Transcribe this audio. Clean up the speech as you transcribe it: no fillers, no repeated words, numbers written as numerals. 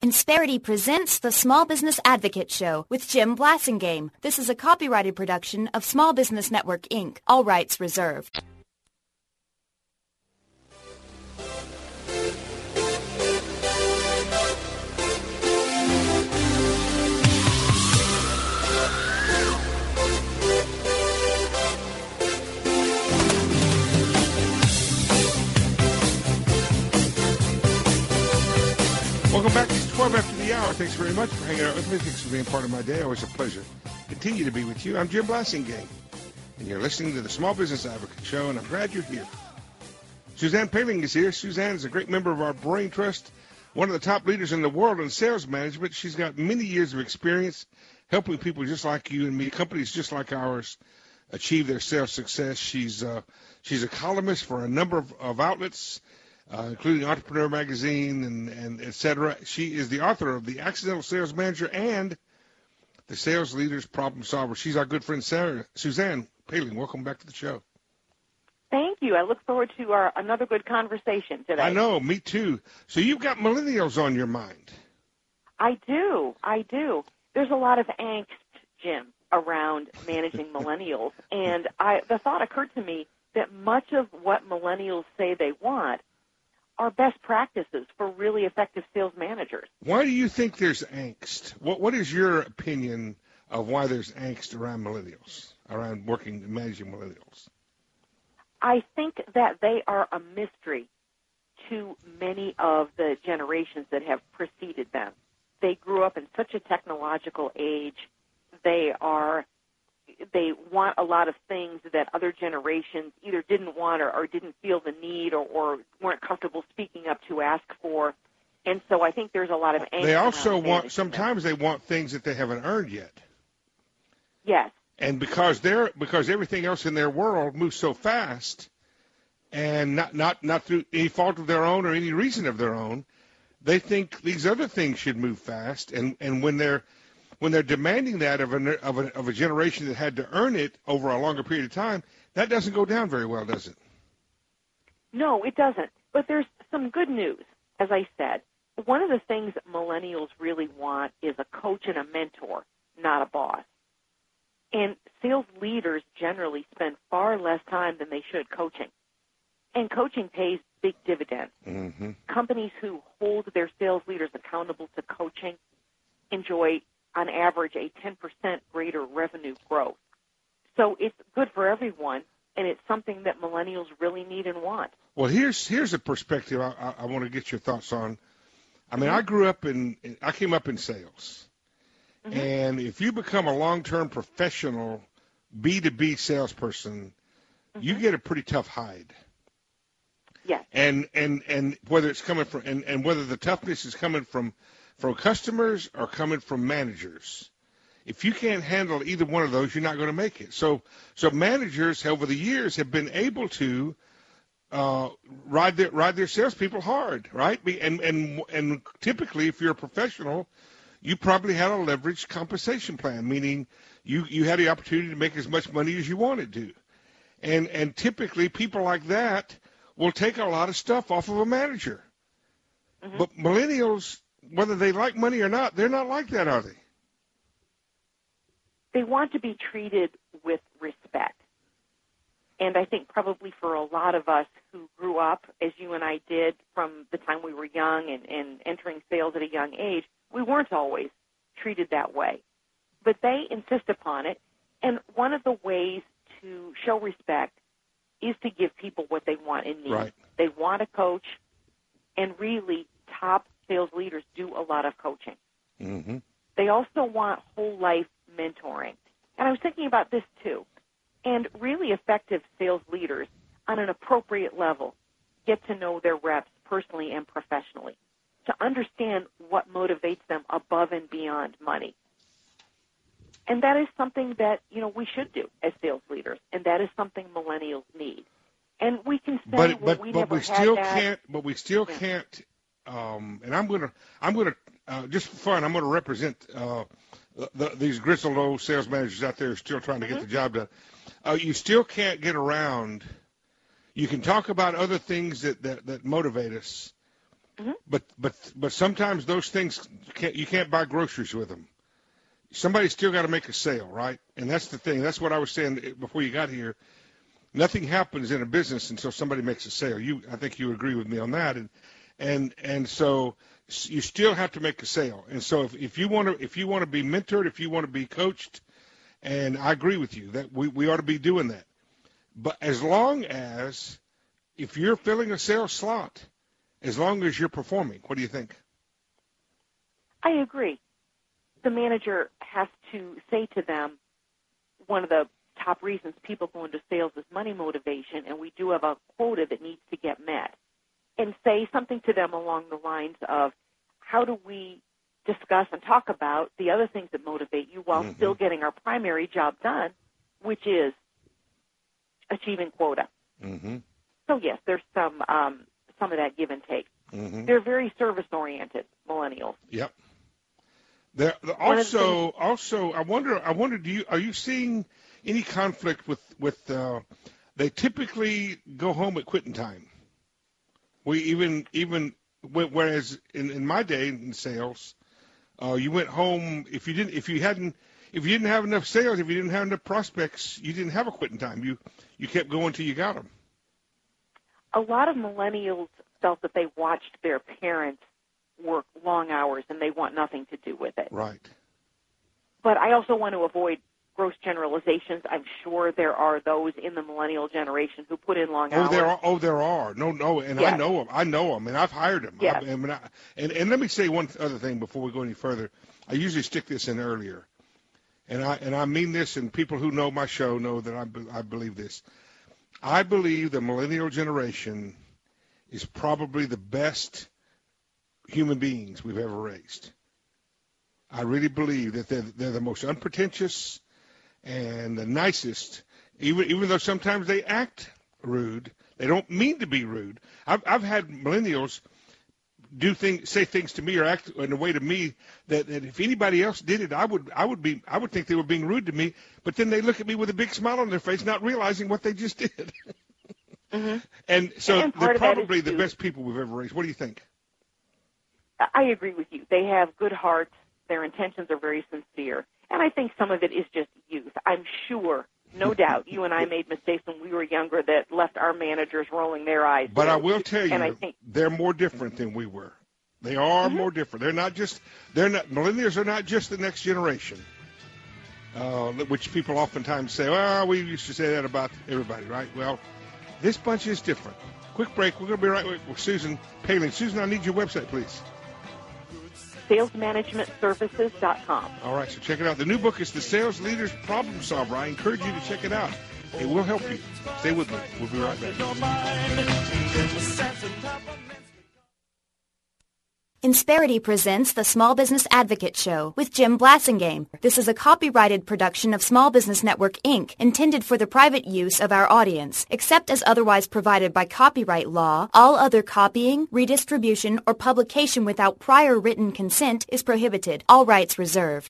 Insperity presents the Small Business Advocate Show with Jim Blasingame. This is a copyrighted production of Small Business Network, Inc. All rights reserved. Welcome back. It's 12 after the hour. Thanks very much for hanging out with me. Thanks for being part of my day. Always a pleasure. Continue to be with you. I'm Jim Blasingame, and you're listening to the Small Business Advocate Show, and I'm glad you're here. Suzanne Paling is here. Suzanne is a great member of our Brain Trust, one of the top leaders in the world in sales management. She's got many years of experience helping people just like you and me, companies just like ours, achieve their sales success. She's a columnist for a number of outlets, including Entrepreneur Magazine and et cetera. She is the author of The Accidental Sales Manager and The Sales Leader's Problem Solver. She's our good friend Suzanne Paling. Welcome back to the show. Thank you. I look forward to another good conversation today. I know, me too. So you've got millennials on your mind. I do. There's a lot of angst, Jim, around managing millennials. And the thought occurred to me that much of what millennials say they want are best practices for really effective sales managers. Why do you think there's angst? What is your opinion of why there's angst around millennials, around working and managing millennials? I think that they are a mystery to many of the generations that have preceded them. They grew up in such a technological age. They want a lot of things that other generations either didn't want or didn't feel the need or weren't comfortable speaking up to ask for. And so I think there's a lot of angst. They also sometimes they want things that they haven't earned yet. Yes. And because everything else in their world moves so fast, and not through any fault of their own or any reason of their own, they think these other things should move fast. And when they're demanding that of a generation that had to earn it over a longer period of time, that doesn't go down very well, does it? No, it doesn't. But there's some good news. As I said, one of the things that millennials really want is a coach and a mentor, not a boss. And sales leaders generally spend far less time than they should coaching. And coaching pays big dividends. Mm-hmm. Companies who hold their sales leaders accountable to coaching enjoy, on average, a 10% greater revenue growth. So it's good for everyone, and it's something that millennials really need and want. Well, here's a perspective I want to get your thoughts on. I mean, mm-hmm. I came up in sales. Mm-hmm. And if you become a long-term professional B2B salesperson, mm-hmm. you get a pretty tough hide. Yes. And whether it's coming from and whether the toughness is coming from customers or coming from managers. If you can't handle either one of those, you're not going to make it. So managers over the years have been able to ride their salespeople hard, right? And typically, if you're a professional, you probably had a leveraged compensation plan, meaning you had the opportunity to make as much money as you wanted to. And typically, people like that will take a lot of stuff off of a manager. Mm-hmm. But millennials, whether they like money or not, they're not like that, are they? They want to be treated with respect. And I think probably for a lot of us who grew up, as you and I did, from the time we were young and entering sales at a young age, we weren't always treated that way. But they insist upon it. And one of the ways to show respect is to give people what they want and need. Right. They want a coach, and really top sales leaders do a lot of coaching. Mm-hmm. They also want whole life mentoring. And I was thinking about this too. And really effective sales leaders on an appropriate level get to know their reps personally and professionally to understand what motivates them above and beyond money. And that is something that, we should do as sales leaders, and that is something millennials need. And we can say, but we never we still had that. Can't. But we still can't. And I'm gonna just for fun, I'm gonna represent these grizzled old sales managers out there who are still trying to get the job done. You still can't get around. You can talk about other things that motivate us, Mm-hmm. But sometimes those things you can't buy groceries with them. Somebody's still got to make a sale, right? And that's the thing. That's what I was saying before you got here. Nothing happens in a business until somebody makes a sale. I think you agree with me on that. And so you still have to make a sale. And so if you want to be mentored, if you want to be coached, and I agree with you that we ought to be doing that. But as long as if you're filling a sales slot, as long as you're performing, what do you think? I agree. The manager has to say to them, one of the top reasons people go into sales is money motivation, and we do have a quota that needs to get met. And say something to them along the lines of, how do we discuss and talk about the other things that motivate you while Mm-hmm. still getting our primary job done, which is achieving quota. Mm-hmm. So, yes, there's some of that give and take. Mm-hmm. They're very service-oriented, millennials. Yep. Also, I wonder, are you seeing any conflict with they typically go home at quitting time? Whereas in my day in sales, you went home if you didn't have enough sales, if you didn't have enough prospects, you didn't have a quitting time. You kept going till you got them. A lot of millennials felt that they watched their parents work long hours and they want nothing to do with it. Right. But I also want to avoid gross generalizations. I'm sure there are those in the millennial generation who put in long hours. There are. No, and yes. I know them, and I've hired them. Yes. And let me say one other thing before we go any further. I usually stick this in earlier, and I mean this, and people who know my show know that I believe this. I believe the millennial generation is probably the best human beings we've ever raised. I really believe that they're the most unpretentious and the nicest, even though sometimes they act rude. They don't mean to be rude. I've had millennials say things to me or act in a way to me that if anybody else did it, I would think they were being rude to me. But then they look at me with a big smile on their face, not realizing what they just did. Mm-hmm. And so and they're probably the best people we've ever raised. What do you think? I agree with you. They have good hearts. Their intentions are very sincere. And I think some of it is just youth. I'm sure, no doubt, you and I made mistakes when we were younger that left our managers rolling their eyes. But I will tell you, and I think they're more different than we were. They are Mm-hmm. more different. Millennials are not just the next generation, which people oftentimes say, well, we used to say that about everybody, right? Well, this bunch is different. Quick break. We're going to be right with Susan Paling. Susan, I need your website, please. salesmanagementservices.com. All right, so check it out. The new book is The Sales Leader's Problem Solver. I encourage you to check it out. It will help you. Stay with me. We'll be right back. Insperity presents the Small Business Advocate Show with Jim Blasingame. This is a copyrighted production of Small Business Network, Inc., intended for the private use of our audience. Except as otherwise provided by copyright law, all other copying, redistribution, or publication without prior written consent is prohibited. All rights reserved.